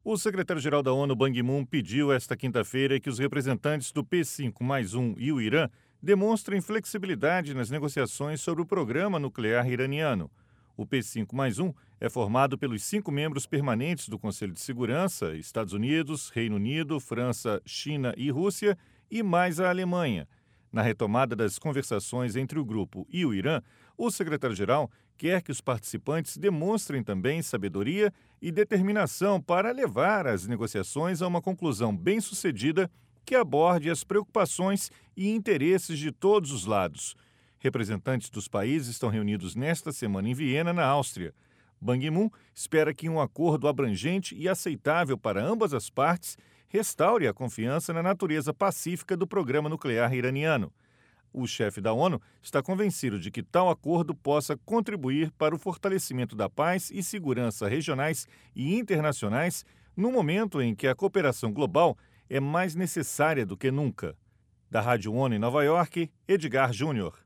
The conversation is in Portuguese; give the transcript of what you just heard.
O secretário-geral da ONU, Ban Ki-moon, pediu esta quinta-feira que os representantes do P5+1 e o Irã demonstrem flexibilidade nas negociações sobre o programa nuclear iraniano. O P5+1 é formado pelos 5 membros permanentes do Conselho de Segurança, Estados Unidos, Reino Unido, França, China e Rússia, e mais a Alemanha. Na retomada das conversações entre o grupo e o Irã, o secretário-geral quer que os participantes demonstrem também sabedoria e determinação para levar as negociações a uma conclusão bem-sucedida que aborde as preocupações e interesses de todos os lados. Representantes dos países estão reunidos nesta semana em Viena, na Áustria. Ban Ki-moon espera que um acordo abrangente e aceitável para ambas as partes restaure a confiança na natureza pacífica do programa nuclear iraniano. O chefe da ONU está convencido de que tal acordo possa contribuir para o fortalecimento da paz e segurança regionais e internacionais no momento em que a cooperação global é mais necessária do que nunca. Da Rádio ONU em Nova York, Edgar Júnior.